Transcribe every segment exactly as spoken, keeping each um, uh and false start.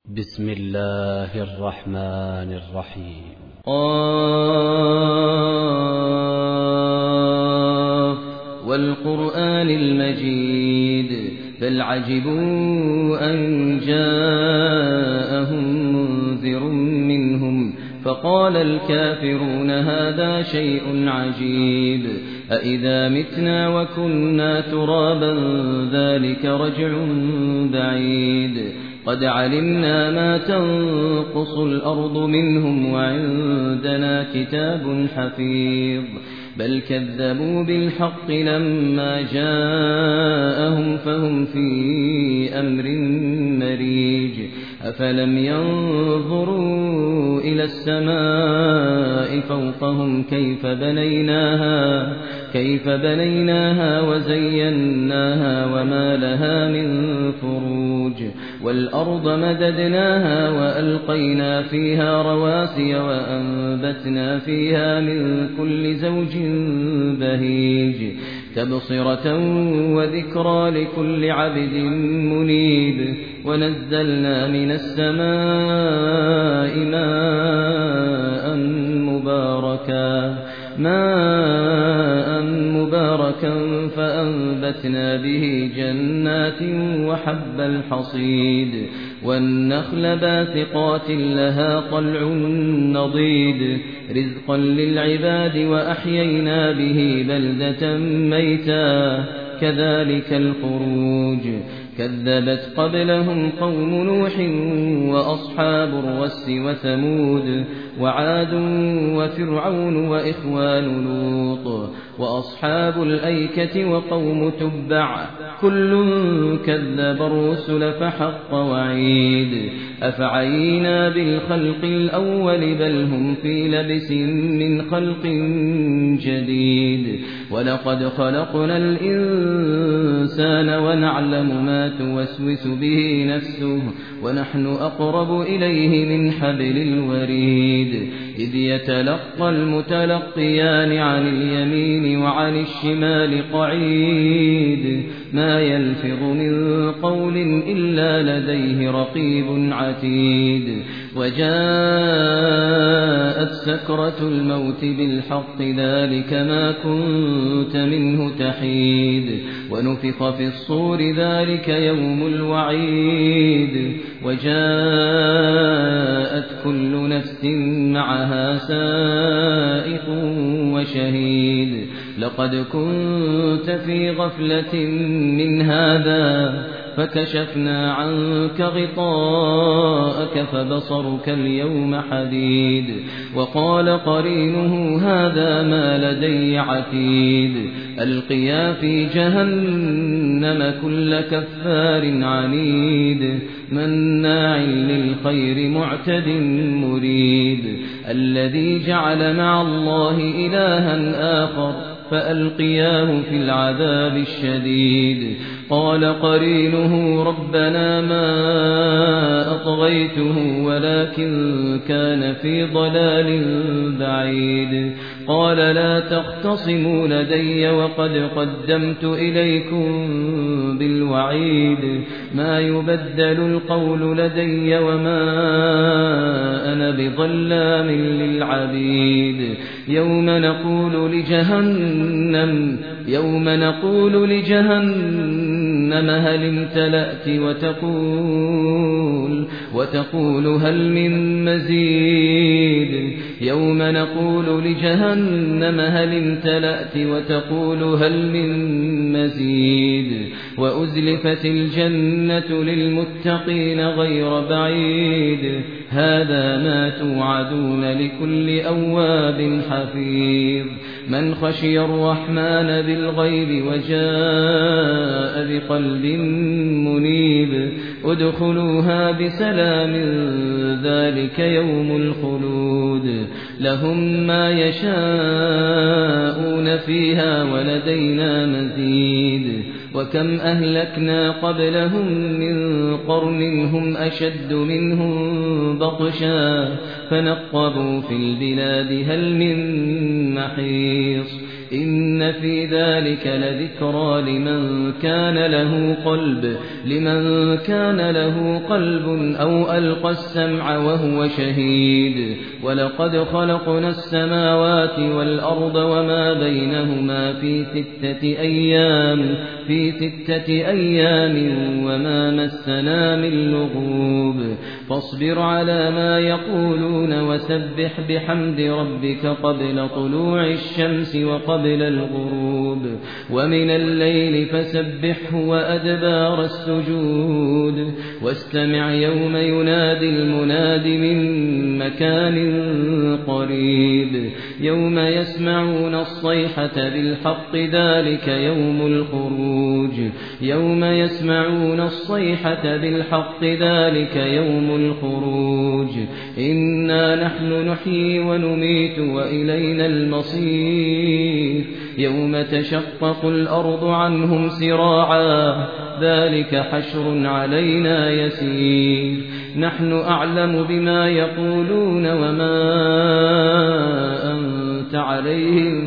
بسم الله الرحمن الرحيم. قاف والقرآن المجيد بل عجبوا أن جاءهم منذر منهم فقال الكافرون هذا شيء عجيب أإذا متنا وكنا ترابا ذلك رجع بعيد قد علمنا ما تنقص الأرض منهم وعندنا كتاب حفيظ بل كذبوا بالحق لما جاءهم فهم في أمر مريج أفلم ينظروا إلى السماء فوقهم كيف بنيناها كيف بنيناها وزيناها وما لها من فروج والأرض مددناها وألقينا فيها رواسي وأنبتنا فيها من كل زوج بهيج تبصرة وذكرى لكل عبد منيب ونزلنا من السماء ماء مباركا ماء مباركا فأنبتنا به جنات وحب الحصيد والنخل باسقات لها طلع نضيد رزقا للعباد وأحيينا به بلدة ميتا كذلك الخروج كذبت قبلهم قوم نوح وأصحاب الرس وثمود وعاد وفرعون وإخوان لوط وأصحاب الأيكة وقوم تبع كل كذب الرسل فحق وعيد أفعينا بالخلق الأول بل هم في لبس من خلق جديد ولقد خلقنا الإنسان ونعلم ما توسوس به نفسه ونحن أقرب إليه من حبل الوريد إذ يتلقى المتلقيان عن اليمين وعن الشمال قعيد ما يلفظ من قول إلا لديه رقيب عتيد وجاءت سكرة الموت بالحق ذلك ما كنت منه تحيد ونفخ في الصور ذلك يوم الوعيد وجاءت كل نفس معها سائق وشهيد لقد كنت في غفلة من هذا فكشفنا عنك غطاءك فبصرك اليوم حديد وقال قرينه هذا ما لدي عتيد ألقيا في جهنم كل كفار عنيد مناع للخير معتد مريب الذي جعل مع الله إلها آخر فألقياه في العذاب الشديد قال قرينه ربنا ما أطغيته ولكن كان في ضلال بعيد قال لا تختصموا لدي وقد قدمت إليكم بالوعيد ما يبدل القول لدي وما أنا بظلام للعبيد يوم نقول لجهنم يوم نقول لجهنم هل امتلأت وتقول وتقول هل من مزيد يوم نقول لجهنم هل امتلأت وتقول هل من مزيد وأزلفت الجنة للمتقين غير بعيد هذا ما توعدون لكل أواب حفيظ من خشي الرحمن بالغيب وجاء بقلب منيب ادخلوها بسلام ذلك يوم الخلود لهم ما يشاءون فيها ولدينا مزيد وكم أهلكنا قبلهم من قرن هم أشد منهم بطشا فنقبوا في البلاد هل من محيص إن في ذلك لذكرى لمن كان له قلب لمن كان له قلب أو ألقى السمع وهو شهيد ولقد خلقنا السماوات والأرض وما بينهما في ستة أيام في ستة أيام وما مسنا من لغوب فاصبر على ما يقولون وسبح بحمد ربك قبل طلوع الشمس وقبل الغروب ومن الليل فسبحه وأدبار السجود واستمع يوم ينادي المناد من مكان قريب يوم يسمعون الصيحة بالحق ذلك يوم الخروج يوم يسمعون الصيحة بالحق ذلك يوم الخروج إنا نحن نحيي ونميت وإلينا المصير يوم تشقق الأرض عنهم سراعا ذلك حشر علينا يسير نحن أعلم بما يقولون وما أنت عليهم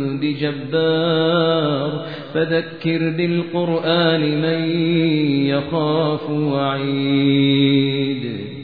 بجبار فذكر بالقرآن من يخاف وعيد.